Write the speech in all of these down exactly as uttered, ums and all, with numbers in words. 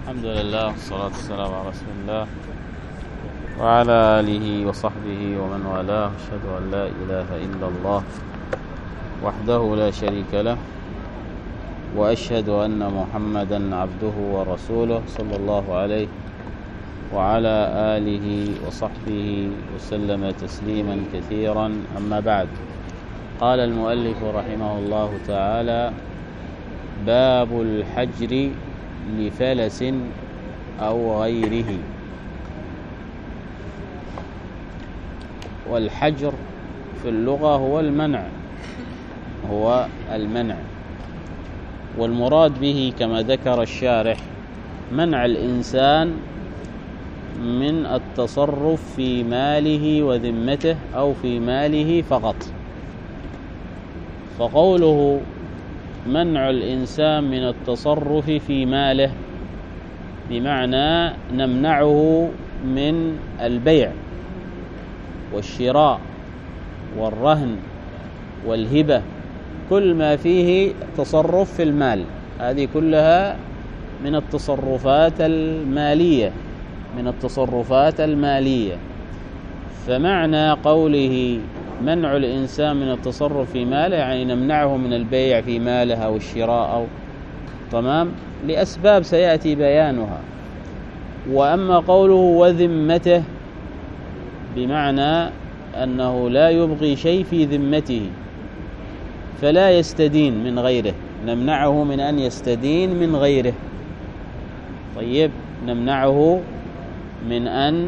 الحمد لله والصلاة والسلام على رسول الله وعلى آله وصحبه ومن والاه. أشهد أن لا إله إلا الله وحده لا شريك له، وأشهد أن محمدا عبده ورسوله صلى الله عليه وعلى آله وصحبه وسلم تسليما كثيرا. أما بعد، قال المؤلف رحمه الله تعالى: باب الحجر لفلس أو غيره. والحجر في اللغة هو المنع هو المنع والمراد به كما ذكر الشارح منع الإنسان من التصرف في ماله وذمته أو في ماله فقط. فقوله منع الإنسان من التصرف في ماله بمعنى نمنعه من البيع والشراء والرهن والهبة، كل ما فيه تصرف في المال، هذه كلها من التصرفات المالية من التصرفات المالية فمعنى قوله منع الإنسان من التصرف في ماله يعني نمنعه من البيع في ماله أو الشراء أو تمام لأسباب سيأتي بيانها. وأما قوله وذمته بمعنى أنه لا يبغي شيء في ذمته فلا يستدين من غيره، نمنعه من أن يستدين من غيره. طيب، نمنعه من أن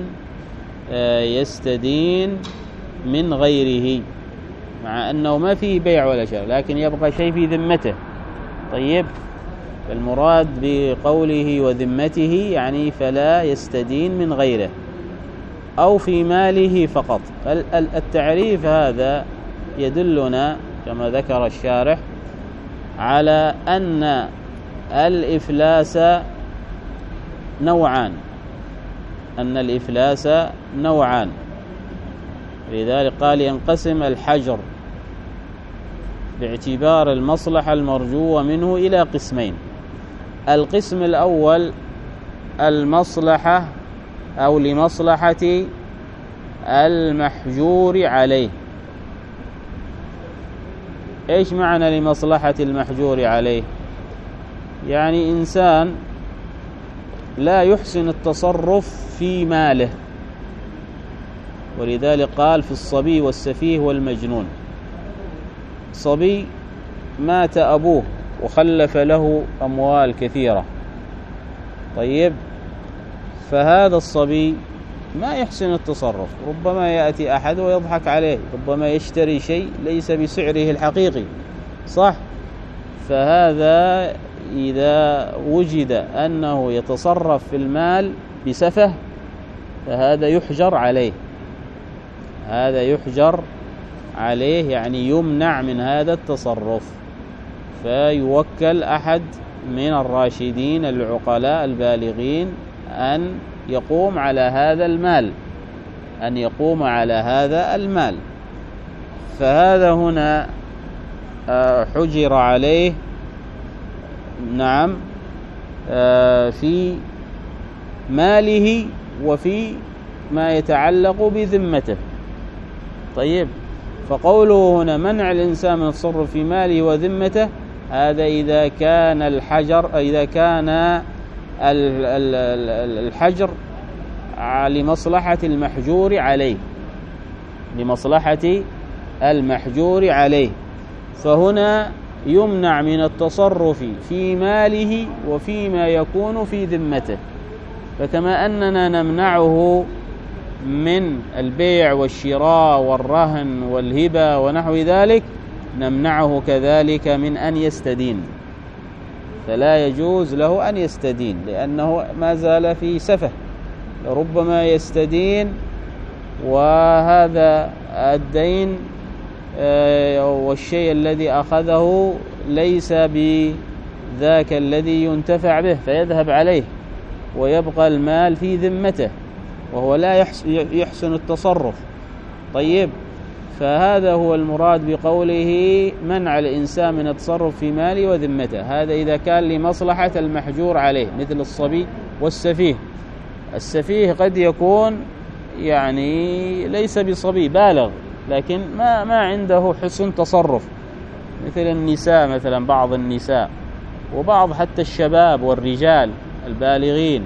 يستدين من غيره مع أنه ما فيه بيع ولا شراء لكن يبقى شيء في ذمته. طيب، المراد بقوله وذمته يعني فلا يستدين من غيره أو في ماله فقط. التعريف هذا يدلنا كما ذكر الشارح على أن الإفلاس نوعان أن الإفلاس نوعان لذلك قال ينقسم الحجر باعتبار المصلحة المرجوة منه إلى قسمين. القسم الأول المصلحة أو لمصلحة المحجور عليه. إيش معنى لمصلحة المحجور عليه؟ يعني إنسان لا يحسن التصرف في ماله، ولذلك قال في الصبي والسفيه والمجنون. صبي مات أبوه وخلف له أموال كثيرة، طيب، فهذا الصبي ما يحسن التصرف، ربما يأتي أحد ويضحك عليه، ربما يشتري شيء ليس بسعره الحقيقي، صح؟ فهذا إذا وجد أنه يتصرف في المال بسفه فهذا يحجر عليه هذا يحجر عليه يعني يمنع من هذا التصرف، فيوكل أحد من الراشدين العقلاء البالغين أن يقوم على هذا المال أن يقوم على هذا المال فهذا هنا حجر عليه نعم في ماله وفي ما يتعلق بذمته. طيب، فقوله هنا منع الإنسان من التصرف في ماله وذمته، هذا إذا كان الحجر إذا كان الحجر لمصلحة المحجور عليه لمصلحة المحجور عليه فهنا يمنع من التصرف في ماله وفيما يكون في ذمته. فكما أننا نمنعه من البيع والشراء والرهن والهبة ونحو ذلك، نمنعه كذلك من أن يستدين، فلا يجوز له أن يستدين لأنه ما زال في سفه، ربما يستدين وهذا الدين والشيء الذي أخذه ليس بذاك الذي ينتفع به فيذهب عليه ويبقى المال في ذمته وهو لا يحسن التصرف. طيب، فهذا هو المراد بقوله منع الإنسان من التصرف في ماله وذمته. هذا إذا كان لمصلحة المحجور عليه، مثل الصبي والسفيه. السفيه قد يكون يعني ليس بصبي بالغ، لكن ما ما عنده حسن تصرف، مثل النساء مثلا، بعض النساء وبعض حتى الشباب والرجال البالغين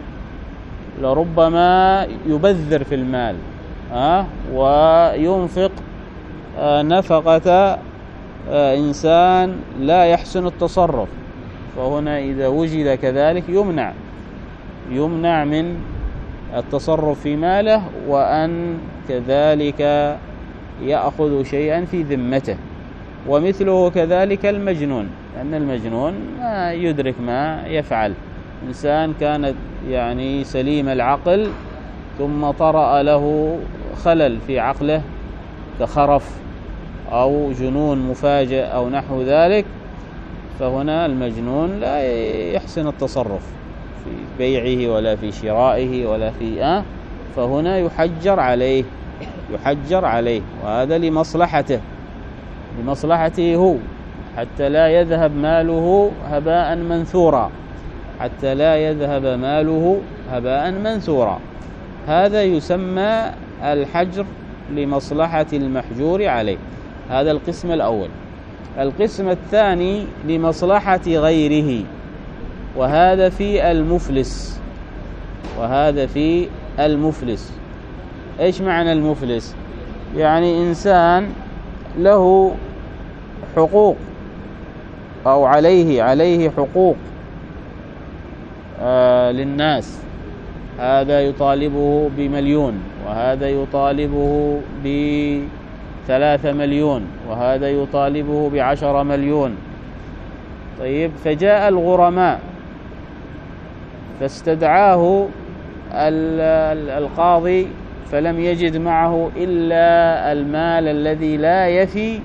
لربما يبذر في المال أه؟ وينفق آه نفقة آه إنسان لا يحسن التصرف، فهنا إذا وجد كذلك يمنع يمنع من التصرف في ماله، وأن كذلك يأخذ شيئا في ذمته. ومثله كذلك المجنون، لأن المجنون ما يدرك ما يفعل. إنسان كانت يعني سليم العقل ثم طرأ له خلل في عقله كخرف أو جنون مفاجئ أو نحو ذلك، فهنا المجنون لا يحسن التصرف في بيعه ولا في شرائه ولا في آه فهنا يحجر عليه يحجر عليه وهذا لمصلحته لمصلحته هو، حتى لا يذهب ماله هباء منثورا حتى لا يذهب ماله هباء منثورا. هذا يسمى الحجر لمصلحة المحجور عليه. هذا القسم الأول. القسم الثاني لمصلحة غيره، وهذا في المفلس وهذا في المفلس. إيش معنى المفلس؟ يعني إنسان له حقوق أو عليه عليه حقوق آه للناس، هذا يطالبه بمليون، وهذا يطالبه بثلاثة مليون، وهذا يطالبه بعشرة مليون. طيب، فجاء الغرماء فاستدعاه القاضي فلم يجد معه إلا المال الذي لا يفي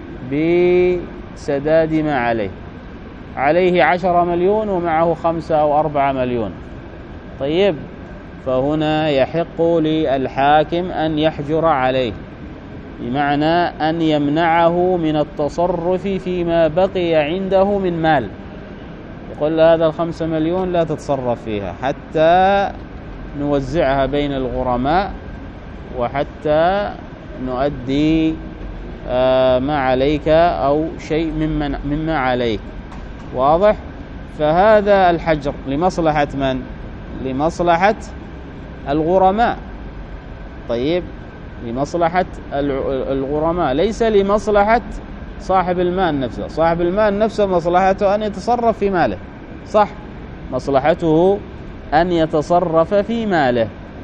بسداد ما عليه عليه عشرة مليون ومعه خمسة أو أربعة مليون. طيب، فهنا يحق للحاكم أن يحجر عليه، بمعنى أن يمنعه من التصرف فيما بقي عنده من مال. يقول هذا الخمسة مليون لا تتصرف فيها حتى نوزعها بين الغرماء، وحتى نؤدي ما عليك أو شيء مما مما عليك. واضح؟ فهذا الحجر لمصلحة من؟ لمصلحة الغرماء. طيب، لمصلحة الغرماء، ليس لمصلحة صاحب المال نفسه. صاحب المال نفسه مصلحته أن يتصرف في ماله، صح، مصلحته أن يتصرف في ماله.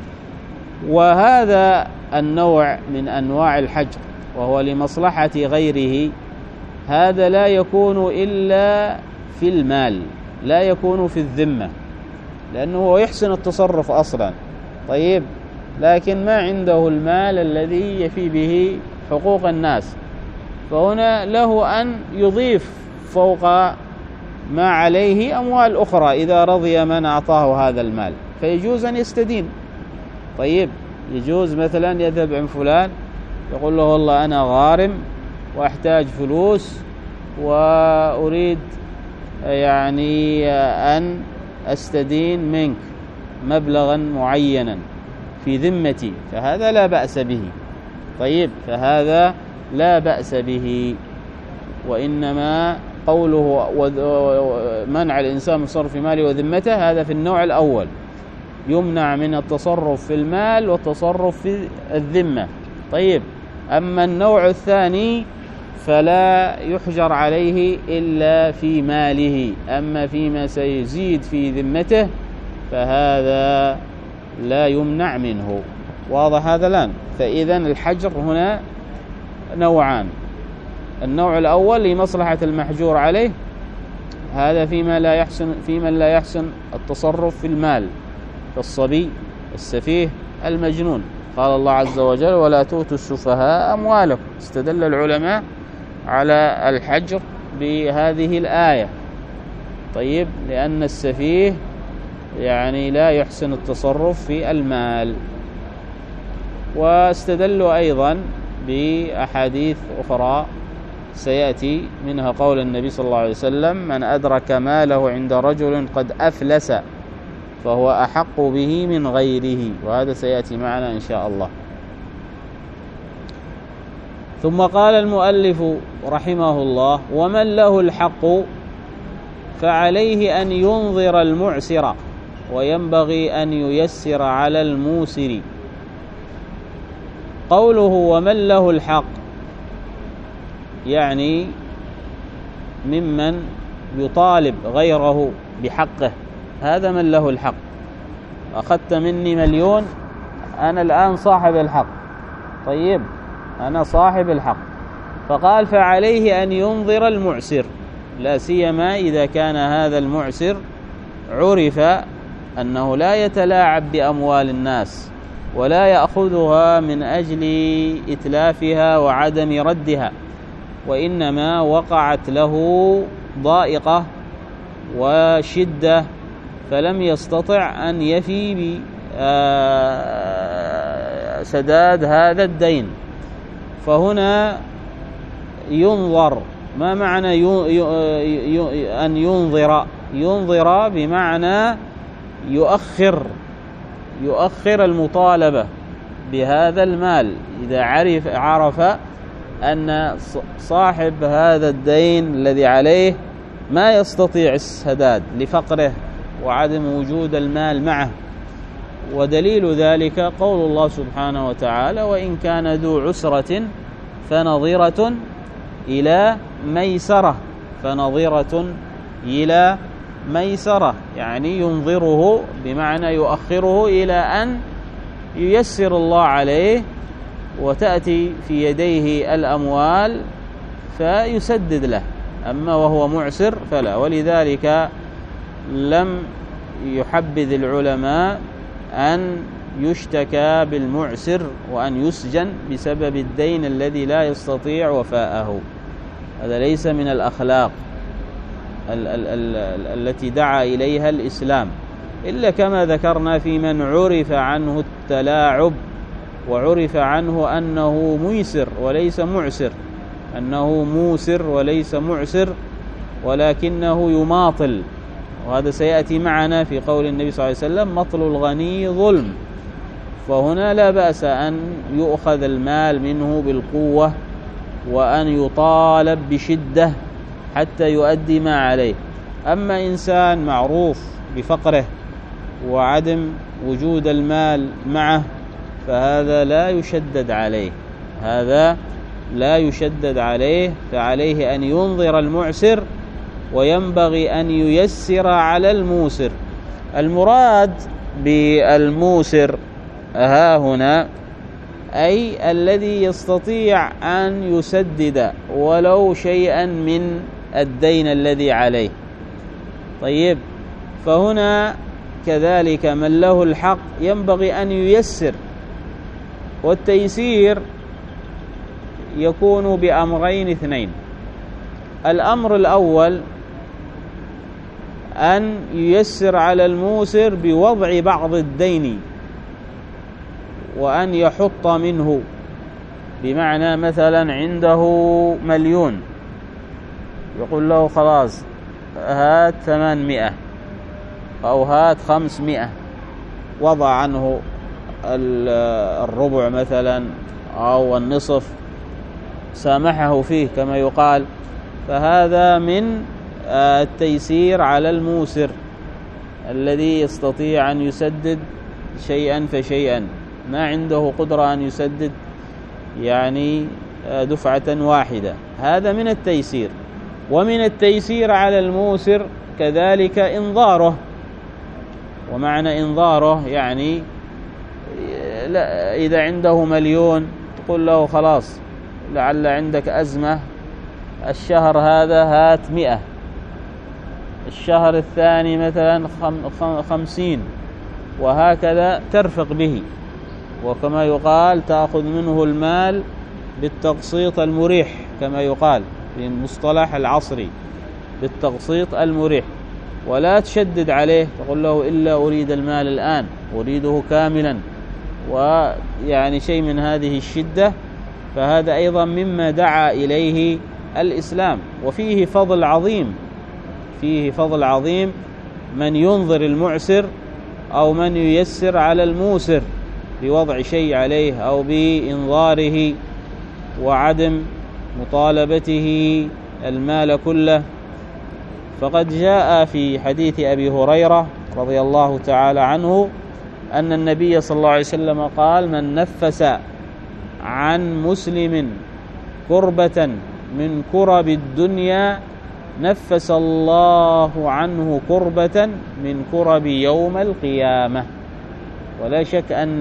وهذا النوع من أنواع الحجر وهو لمصلحة غيره، هذا لا يكون إلا في المال، لا يكون في الذمة، لأنه هو يحسن التصرف أصلا. طيب، لكن ما عنده المال الذي يفي به حقوق الناس، فهنا له أن يضيف فوق ما عليه أموال أخرى إذا رضي من أعطاه هذا المال، فيجوز أن يستدين. طيب، يجوز مثلا يذهب عن فلان يقول له والله أنا غارم وأحتاج فلوس وأريد يعني أن أستدين منك مبلغا معينا في ذمتي، فهذا لا بأس به. طيب، فهذا لا بأس به. وإنما قوله منع الإنسان من صرف ماله وذمته هذا في النوع الأول، يمنع من التصرف في المال والتصرف في الذمة. طيب، أما النوع الثاني فلا يحجر عليه إلا في ماله، أما فيما سيزيد في ذمته فهذا لا يمنع منه. واضح هذا الآن؟ فإذا الحجر هنا نوعان. النوع الأول لمصلحة المحجور عليه، هذا فيما لا يحسن في من لا يحسن التصرف في المال، كالصبي، السفيه، المجنون. قال الله عز وجل ولا تؤتوا السفهاء أموالكم. استدل العلماء على الحجر بهذه الآية. طيب، لأن السفيه يعني لا يحسن التصرف في المال. واستدلوا أيضا بأحاديث أخرى سيأتي منها قول النبي صلى الله عليه وسلم: من أدرك ماله عند رجل قد أفلس فهو أحق به من غيره، وهذا سيأتي معنا إن شاء الله. ثم قال المؤلف رحمه الله: ومن له الحق فعليه أن ينظر المعسر، وينبغي أن ييسر على الموسر. قوله ومن له الحق يعني ممن يطالب غيره بحقه، هذا من له الحق. أخذت مني مليون، أنا الآن صاحب الحق، طيب أنا صاحب الحق. فقال فعليه أن ينظر المعسر، لا سيما إذا كان هذا المعسر عرف أنه لا يتلاعب بأموال الناس ولا يأخذها من أجل إتلافها وعدم ردها، وإنما وقعت له ضائقة وشدة فلم يستطع أن يفي بسداد هذا الدين. فهنا ينظر. ما معنى أن ينظر؟ ينظر بمعنى يؤخر يؤخر المطالبة بهذا المال إذا عرف عرف أن صاحب هذا الدين الذي عليه ما يستطيع السداد لفقره وعدم وجود المال معه. ودليل ذلك قول الله سبحانه وتعالى: وإن كان ذو عسرة فنظرة إلى ميسرة. فنظرة إلى ميسرة يعني ينظره بمعنى يؤخره إلى أن ييسر الله عليه وتأتي في يديه الأموال فيسدد له. أما وهو معسر فلا. ولذلك لم يحبذ العلماء أن يشتكى بالمعسر وأن يسجن بسبب الدين الذي لا يستطيع وفاءه. هذا ليس من الأخلاق ال- ال- ال- التي دعا إليها الإسلام، إلا كما ذكرنا في من عرف عنه التلاعب وعرف عنه أنه ميسر وليس معسر، أنه موسر وليس معسر ولكنه يماطل. وهذا سيأتي معنا في قول النبي صلى الله عليه وسلم: مطل الغني ظلم. فهنا لا بأس أن يؤخذ المال منه بالقوة وأن يطالب بشدة حتى يؤدي ما عليه. أما إنسان معروف بفقره وعدم وجود المال معه فهذا لا يشدد عليه، هذا لا يشدد عليه. فعليه أن ينظر المعسر وينبغي أن ييسر على الموسر. المراد بالموسر ها هنا أي الذي يستطيع أن يسدد ولو شيئا من الدين الذي عليه. طيب، فهنا كذلك من له الحق ينبغي أن ييسر. والتيسير يكون بأمرين اثنين: الأمر الأول أن ييسر على الموسر بوضع بعض الدين وأن يحط منه، بمعنى مثلا عنده مليون يقول له خلاص هات ثمانمائة أو هات خمسمائة، وضع عنه الربع مثلا أو النصف، سامحه فيه كما يقال. فهذا من التيسير على الموسر الذي يستطيع أن يسدد شيئا فشيئا، ما عنده قدرة أن يسدد يعني دفعة واحدة. هذا من التيسير. ومن التيسير على الموسر كذلك إنظاره. ومعنى إنظاره يعني لا، إذا عنده مليون تقول له خلاص لعل عندك أزمة، الشهر هذا هات مئة، الشهر الثاني مثلا خمسين، وهكذا ترفق به. وكما يقال تأخذ منه المال بالتقسيط المريح، كما يقال في المصطلح العصري بالتقسيط المريح، ولا تشدد عليه تقول له إلا أريد المال الآن، أريده كاملا، ويعني شيء من هذه الشدة فهذا أيضا مما دعا إليه الإسلام. وفيه فضل عظيم، فيه فضل عظيم من ينظر المعسر أو من ييسر على الموسر بوضع شيء عليه أو بإنظاره وعدم مطالبته المال كله. فقد جاء في حديث أبي هريرة رضي الله تعالى عنه أن النبي صلى الله عليه وسلم قال: من نفس عن مسلم كربة من كرب الدنيا نفس الله عنه كربة من كرب يوم القيامة. ولا شك أن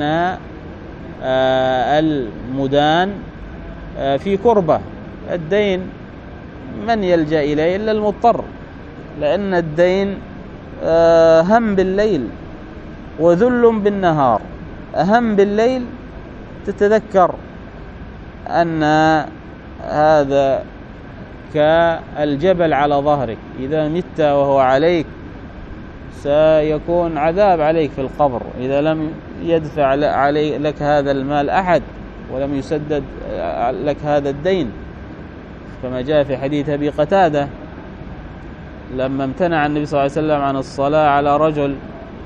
المدان في كربة، الدين من يلجأ إليه إلا المضطر، لأن الدين هم بالليل وذل بالنهار. أهم بالليل تتذكر أن هذا كالجبل على ظهرك، إذا مت وهو عليك سيكون عذاب عليك في القبر إذا لم يدفع علي لك هذا المال أحد ولم يسدد لك هذا الدين، كما جاء في حديث أبي قتادة لما امتنع النبي صلى الله عليه وسلم عن الصلاة على رجل،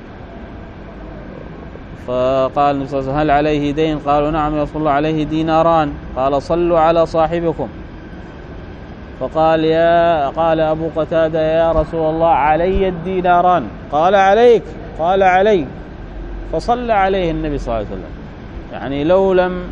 فقال النبي صلى الله عليه وسلم: هل عليه دين؟ قالوا: نعم يا رسول الله، عليه ديناران. قال: صلوا على صاحبكم. فقال يا قال أبو قتادة: يا رسول الله، علي الديناران. قال: عليك. قال: علي. فصلى عليه النبي صلى الله عليه وسلم. يعني لو لم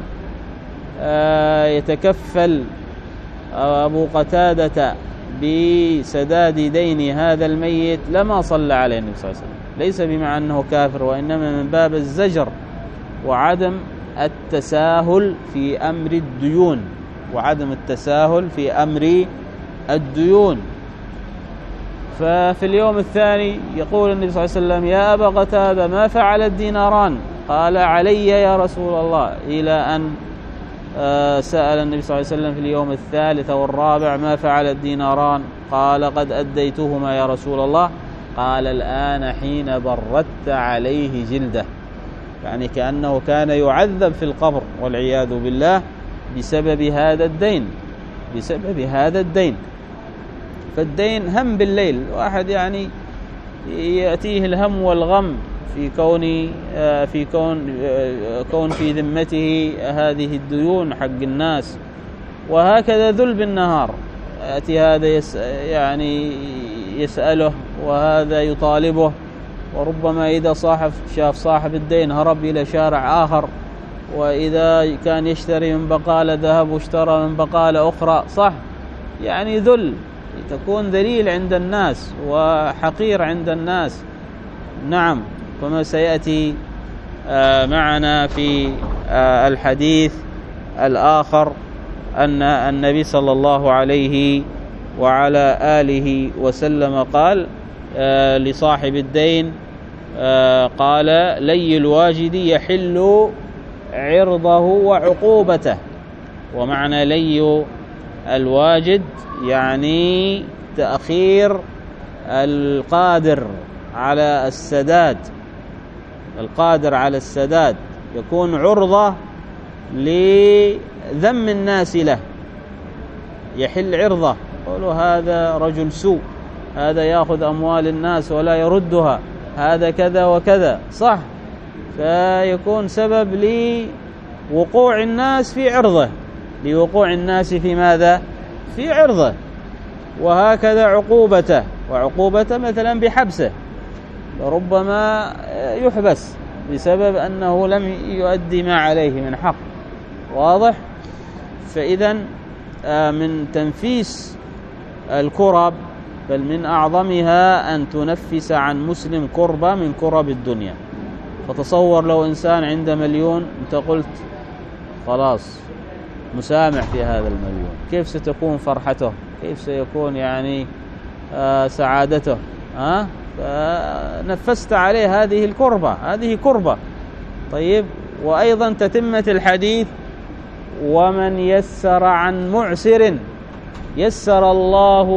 يتكفل أبو قتادة بسداد دين هذا الميت لما صلى عليه النبي صلى الله عليه وسلم، ليس بمعنى أنه كافر، وإنما من باب الزجر وعدم التساهل في أمر الديون، وعدم التساهل في أمر الديون. ففي اليوم الثاني يقول النبي صلى الله عليه وسلم: يا أبا قتادة، ما فعل الديناران؟ قال: علي يا رسول الله، إلى أن سأل النبي صلى الله عليه وسلم في اليوم الثالث والرابع: ما فعل الديناران؟ قال: قد أديتهما يا رسول الله. قال: الآن حين بردت عليه جلده، يعني كأنه كان يعذب في القبر والعياذ بالله بسبب هذا الدين، بسبب هذا الدين. فالدين هم بالليل، واحد يعني يأتيه الهم والغم في كون في كون كون في ذمته هذه الديون حق الناس، وهكذا ذل بالنهار، يأتي هذا يس يعني يسأله وهذا يطالبه، وربما إذا صاحب شاف صاحب الدين هرب إلى شارع آخر، وإذا كان يشتري من بقالة ذهب واشترى من بقالة أخرى، صح؟ يعني ذل، تكون ذليل عند الناس وحقير عند الناس. نعم، كما سيأتي معنا في الحديث الآخر أن النبي صلى الله عليه وعلى آله وسلم قال لصاحب الدين، قال: لي الواجد يحل عرضه وعقوبته. ومعنى لي الواجد يعني تأخير القادر على السداد، القادر على السداد يكون عرضة لذم الناس له، يحل عرضه، يقولوا هذا رجل سوء، هذا يأخذ أموال الناس ولا يردها، هذا كذا وكذا، صح؟ فيكون سبب لوقوع الناس في عرضه، لوقوع الناس في ماذا؟ في عرضه. وهكذا عقوبته، وعقوبته مثلا بحبسه، ربما يحبس بسبب أنه لم يؤدي ما عليه من حق، واضح؟ فإذا من تنفيس الكرب بل من أعظمها أن تنفس عن مسلم كربة من كرب الدنيا. فتصور لو إنسان عنده مليون، أنت قلت خلاص مسامح في هذا المليون، كيف ستكون فرحته؟ كيف سيكون يعني آه سعادته؟ ها؟ آه فنفست عليه هذه الكربة، هذه كربة. طيب، وأيضا تتمة الحديث: ومن يسر عن معسر يسر الله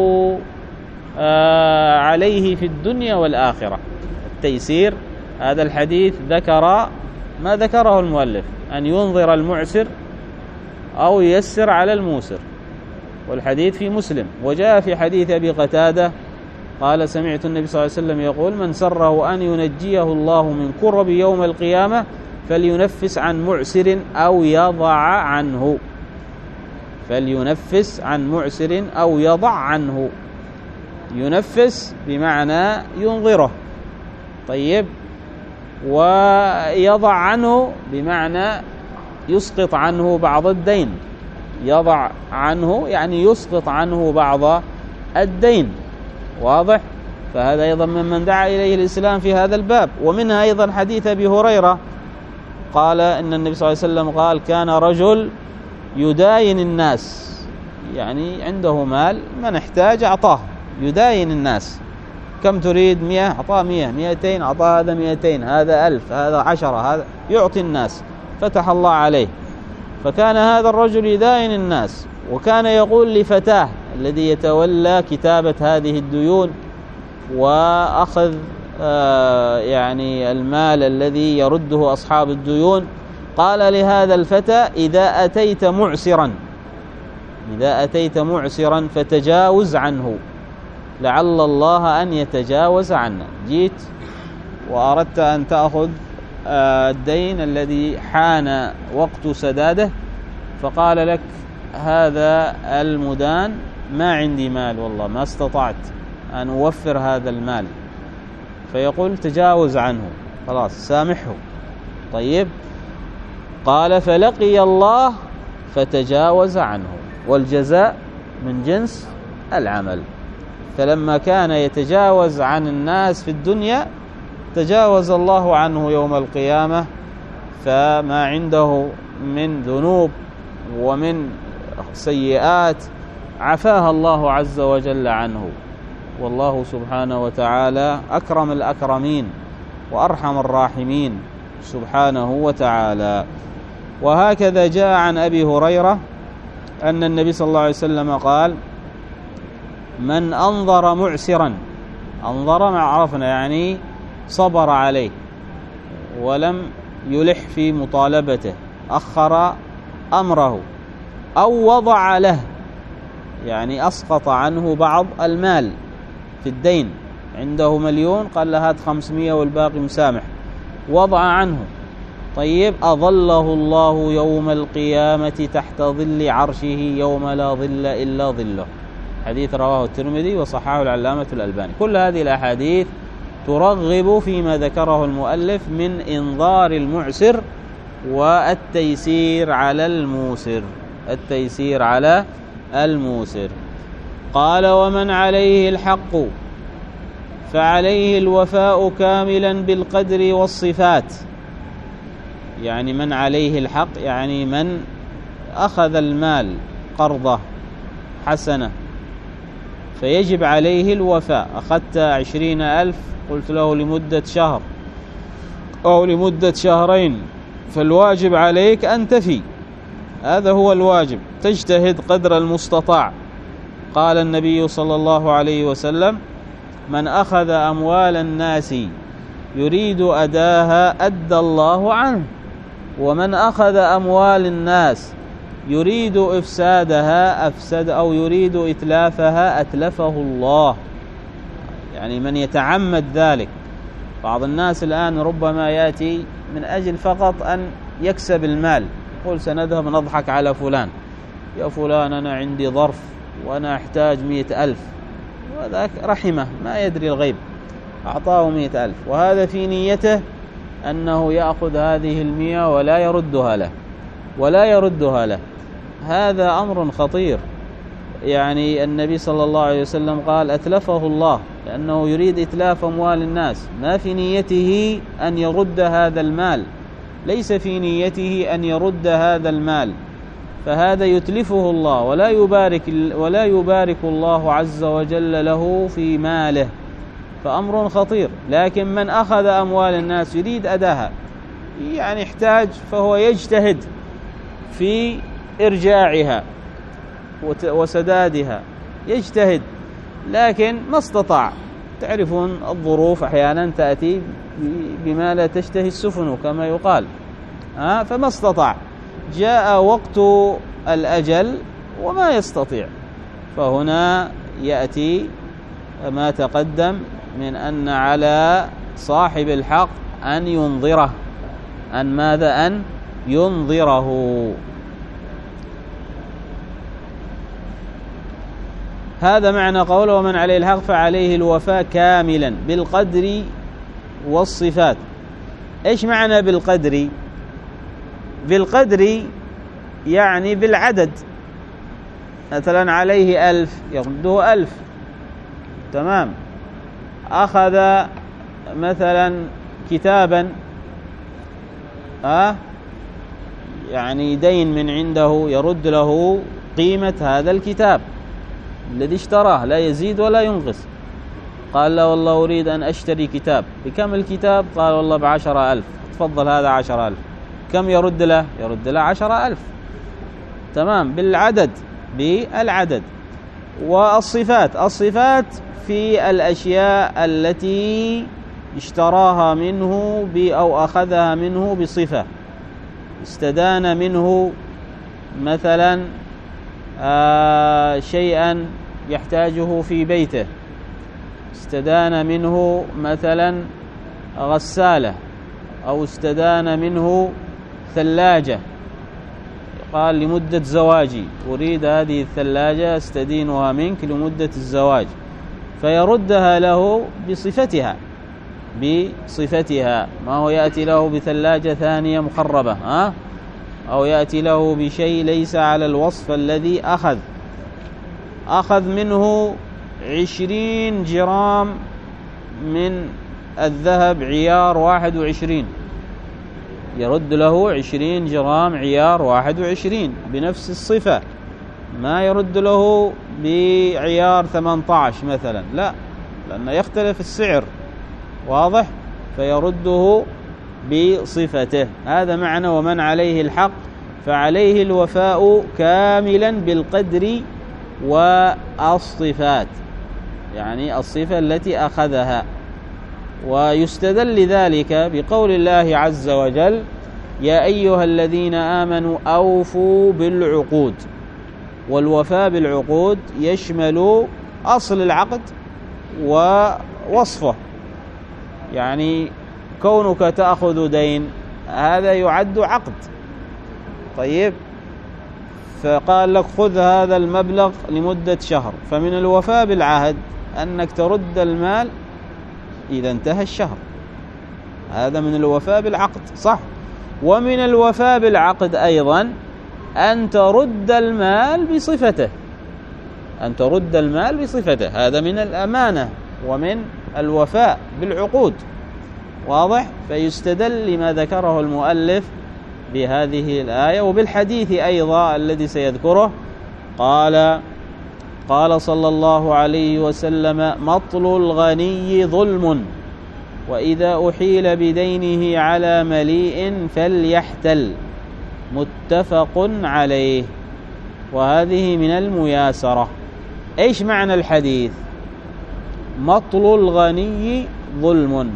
آه عليه في الدنيا والآخرة. التيسير، هذا الحديث ذكر ما ذكره المؤلف، أن ينظر المعسر أو ييسر على الموسر، والحديث في مسلم. وجاء في حديث أبي قتادة قال سمعت النبي صلى الله عليه وسلم يقول من سره أن ينجيه الله من كرب يوم القيامة فلينفس عن معسر أو يضع عنه، فلينفس عن معسر أو يضع عنه. ينفس بمعنى ينظره، طيب، ويضع عنه بمعنى يسقط عنه بعض الدين. يضع عنه يعني يسقط عنه بعض الدين، واضح؟ فهذا أيضا ممن دعا إليه الإسلام في هذا الباب. ومنها أيضا حديث أبي هريرة قال إن النبي صلى الله عليه وسلم قال كان رجل يداين الناس، يعني عنده مال، من احتاج أعطاه، يداين الناس. كم تريد؟ مئة، أعطاه مئة، مئتين، أعطاه هذا مئتين، هذا ألف، هذا عشرة، هذا يعطي الناس. فتح الله عليه. فكان هذا الرجل يداين الناس، وكان يقول لفتاه الذي يتولى كتابة هذه الديون وأخذ آه يعني المال الذي يرده أصحاب الديون، قال لهذا الفتى إذا أتيت معسرا إذا أتيت معسرا فتجاوز عنه، لعل الله أن يتجاوز عنا. جيت وأردت أن تأخذ الدين الذي حان وقت سداده، فقال لك هذا المدان ما عندي مال، والله ما استطعت أن أوفر هذا المال، فيقول تجاوز عنه، خلاص سامحه. طيب، قال فلقي الله فتجاوز عنه، والجزاء من جنس العمل. فلما كان يتجاوز عن الناس في الدنيا تجاوز الله عنه يوم القيامة، فما عنده من ذنوب ومن سيئات عفاها الله عز وجل عنه. والله سبحانه وتعالى أكرم الأكرمين وأرحم الراحمين سبحانه وتعالى. وهكذا جاء عن أبي هريرة أن النبي صلى الله عليه وسلم قال من أنظر معسرا، أنظر ما عرفنا يعني صبر عليه ولم يلح في مطالبته، أخر أمره، أو وضع له يعني أسقط عنه بعض المال في الدين، عنده مليون قال له هات خمسمائة والباقي مسامح، وضع عنه. طيب، أظله الله يوم القيامة تحت ظل عرشه يوم لا ظل إلا ظله. حديث رواه الترمذي وصححه العلامة الألباني. كل هذه الأحاديث ترغب فيما ذكره المؤلف من إنظار المعسر والتيسير على الموسر، التيسير على الموسر. قال ومن عليه الحق فعليه الوفاء كاملا بالقدر والصفات. يعني من عليه الحق يعني من أخذ المال قرضة حسنة فيجب عليه الوفاء. أخذت عشرين ألف قلت له لمدة شهر أو لمدة شهرين، فالواجب عليك أن تفي، هذا هو الواجب، تجتهد قدر المستطاع. قال النبي صلى الله عليه وسلم من أخذ أموال الناس يريد أداها أدى الله عنه، ومن أخذ أموال الناس يريد إفسادها أفسد أو يريد إتلافها أتلفه الله. يعني من يتعمد ذلك. بعض الناس الآن ربما يأتي من أجل فقط أن يكسب المال، يقول سنذهب نضحك على فلان، يا فلان أنا عندي ظرف وأنا أحتاج مئة ألف، وذاك رحمه ما يدري الغيب أعطاه مئة ألف، وهذا في نيته أنه يأخذ هذه المئة ولا يردها له ولا يردها له. هذا أمر خطير. يعني النبي صلى الله عليه وسلم قال أتلفه الله، لأنه يريد إتلاف أموال الناس، ما في نيته أن يرد هذا المال، ليس في نيته أن يرد هذا المال، فهذا يتلفه الله ولا يبارك ولا يبارك الله عز وجل له في ماله، فأمر خطير. لكن من أخذ أموال الناس يريد أداها، يعني يحتاج، فهو يجتهد في إرجاعها وسدادها، يجتهد لكن ما استطاع. تعرفون الظروف أحيانا تأتي بما لا تشتهي السفن كما يقال، ها فما استطاع. جاء وقت الأجل وما يستطيع. فهنا يأتي ما تقدم من أن على صاحب الحق أن ينظره، أن ماذا؟ أن ينظره. هذا معنى قوله ومن عليه الحق فعليه الوفاء كاملا بالقدر والصفات. إيش معنى بالقدر؟ بالقدر يعني بالعدد. مثلا عليه ألف يرده ألف، تمام. أخذ مثلا كتابا أه يعني دين من عنده يرد له قيمة هذا الكتاب الذي اشتراه، لا يزيد ولا ينقص. قال له والله أريد أن أشتري كتاب، بكم الكتاب؟ قال والله بعشرة ألف. تفضل هذا عشرة ألف. كم يرد له؟ يرد له عشرة ألف، تمام، بالعدد، بالعدد. والصفات، الصفات في الأشياء التي اشتراها منه أو أخذها منه بصفة، استدان منه مثلا آه شيئا يحتاجه في بيته، استدان منه مثلا غسالة، أو استدان منه ثلاجة، قال لمدة زواجي أريد هذه الثلاجة استدينها منك لمدة الزواج، فيردها له بصفتها، بصفتها. ما هو يأتي له بثلاجة ثانية مخربة ها؟ أو يأتي له بشيء ليس على الوصف الذي أخذ أخذ منه عشرين جرام من الذهب عيار واحد وعشرين، يرد له عشرين جرام عيار واحد وعشرين بنفس الصفة، ما يرد له بعيار ثمانية عشر مثلا، لا، لأنه يختلف السعر، واضح؟ فيرده بصفته. هذا معنى ومن عليه الحق فعليه الوفاء كاملا بالقدر والصفات، يعني الصفة التي أخذها. ويستدل لذلك بقول الله عز وجل يا أيها الذين آمنوا أوفوا بالعقود. والوفاء بالعقود يشمل أصل العقد ووصفه، يعني كونك تأخذ دين هذا يعد عقد، طيب، فقال لك خذ هذا المبلغ لمدة شهر، فمن الوفاء بالعهد أنك ترد المال إذا انتهى الشهر، هذا من الوفاء بالعقد، صح؟ ومن الوفاء بالعقد أيضا أن ترد المال بصفته، أن ترد المال بصفته، هذا من الأمانة ومن الوفاء بالعقود، واضح؟ فيستدل لما ذكره المؤلف بهذه الآية وبالحديث أيضا الذي سيذكره. قال قال صلى الله عليه وسلم مطل الغني ظلم، وإذا أحيل بدينه على مليء فليحتل، متفق عليه. وهذه من المياسرة. إيش معنى الحديث؟ مطل الغني ظلم.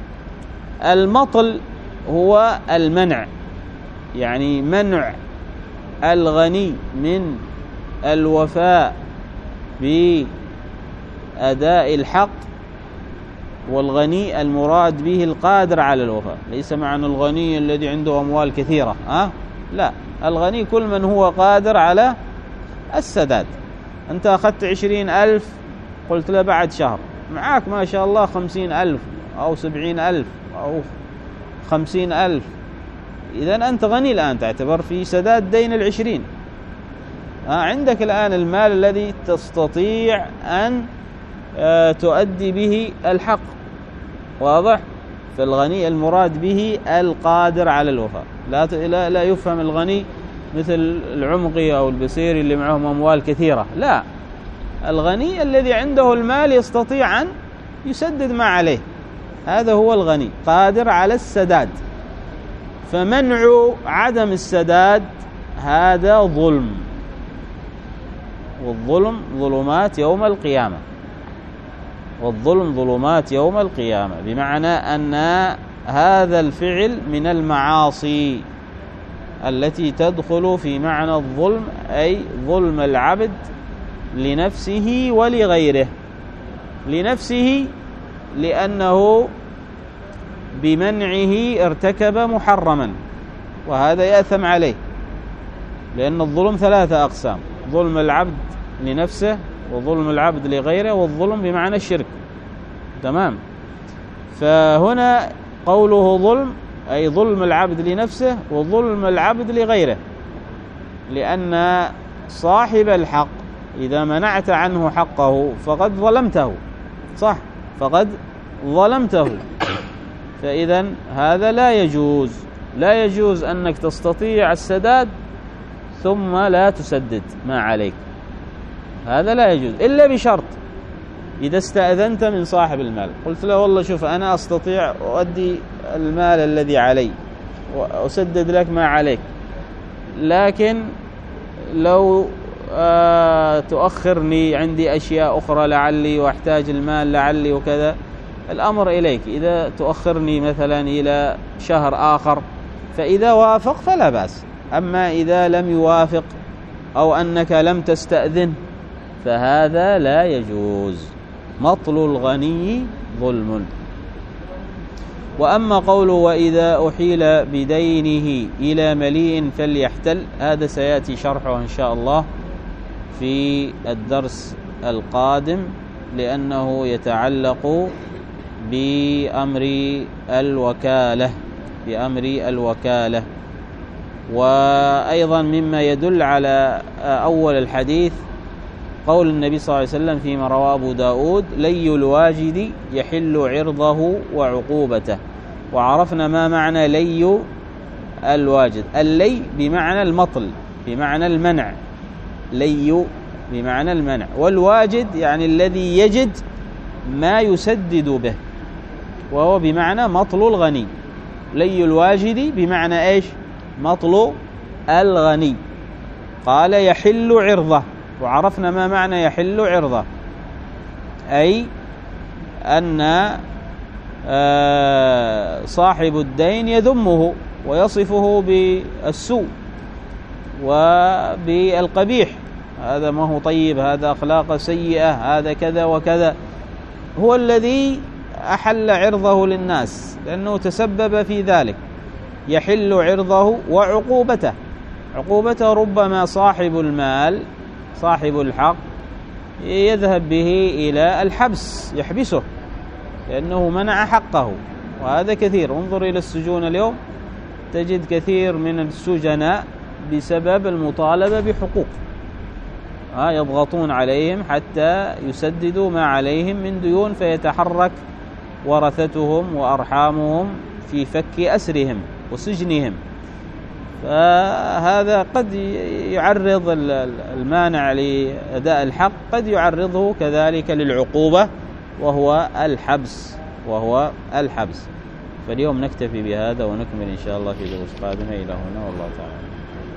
المطل هو المنع، يعني منع الغني من الوفاء بأداء الحق، والغني المراد به القادر على الوفاء، ليس معنى الغني الذي عنده أموال كثيرة أه؟ لا، الغني كل من هو قادر على السداد. أنت أخذت عشرين ألف، قلت له بعد شهر معاك ما شاء الله خمسين ألف أو سبعين ألف أو خمسين ألف، إذن أنت غني الآن، تعتبر في سداد دين العشرين. عندك الآن المال الذي تستطيع أن تؤدي به الحق، واضح؟ فالغني المراد به القادر على الوفاء، لا لا لا يفهم الغني مثل العمقي أو البصيري اللي معهم أموال كثيرة، لا، الغني الذي عنده المال يستطيع أن يسدد ما عليه، هذا هو الغني، قادر على السداد. فمنع عدم السداد هذا ظلم، والظلم ظلمات يوم القيامة، والظلم ظلمات يوم القيامة، بمعنى أن هذا الفعل من المعاصي، التي تدخل في معنى الظلم، أي ظلم العبد لنفسه ولغيره. لنفسه لأنه بمنعه ارتكب محرما وهذا يأثم عليه، لأن الظلم ثلاثة أقسام: ظلم العبد لنفسه، وظلم العبد لغيره، والظلم بمعنى الشرك. تمام. فهنا قوله ظلم أي ظلم العبد لنفسه وظلم العبد لغيره، لأن صاحب الحق إذا منعت عنه حقه فقد ظلمته، صح؟ فقد ظلمته. فإذا هذا لا يجوز، لا يجوز أنك تستطيع السداد ثم لا تسدد ما عليك، هذا لا يجوز إلا بشرط: إذا استأذنت من صاحب المال قلت له والله شوف أنا أستطيع أؤدي المال الذي علي وأسدد لك ما عليك، لكن لو آه تؤخرني عندي أشياء أخرى لعلي وأحتاج المال لعلي وكذا، الأمر إليك. إذا تؤخرني مثلا إلى شهر آخر فإذا وافق فلا بأس، أما إذا لم يوافق أو أنك لم تستأذن فهذا لا يجوز. مطل الغني ظلم. وأما قوله وإذا أحيل بدينه إلى مليء فليحتل، هذا سيأتي شرحه إن شاء الله في الدرس القادم، لأنه يتعلق بأمر الوكالة بأمر الوكالة. وأيضا مما يدل على أول الحديث قول النبي صلى الله عليه وسلم فيما رواه أبو داود: لي الواجد يحل عرضه وعقوبته. وعرفنا ما معنى لي الواجد. اللي بمعنى المطل، بمعنى المنع، لي بمعنى المنع، والواجد يعني الذي يجد ما يسدد به، وهو بمعنى مطل الغني. لي الواجد بمعنى إيش؟ مطل الغني. قال يحل عرضه، وعرفنا ما معنى يحل عرضه، أي أن صاحب الدين يذمه ويصفه بالسوء وبالقبيح، هذا ما هو طيب، هذا أخلاق سيئة، هذا كذا وكذا، هو الذي أحل عرضه للناس لأنه تسبب في ذلك. يحل عرضه وعقوبته. عقوبته ربما صاحب المال صاحب الحق يذهب به إلى الحبس، يحبسه لأنه منع حقه، وهذا كثير. انظر إلى السجون اليوم، تجد كثير من السجناء بسبب المطالبة بحقوق، ها يضغطون عليهم حتى يسددوا ما عليهم من ديون، فيتحرك ورثتهم وأرحامهم في فك أسرهم وسجنهم. فهذا قد يعرض المانع لأداء الحق، قد يعرضه كذلك للعقوبة وهو الحبس وهو الحبس. فاليوم نكتفي بهذا ونكمل إن شاء الله في دروس قادمة. إلى هنا والله تعالى.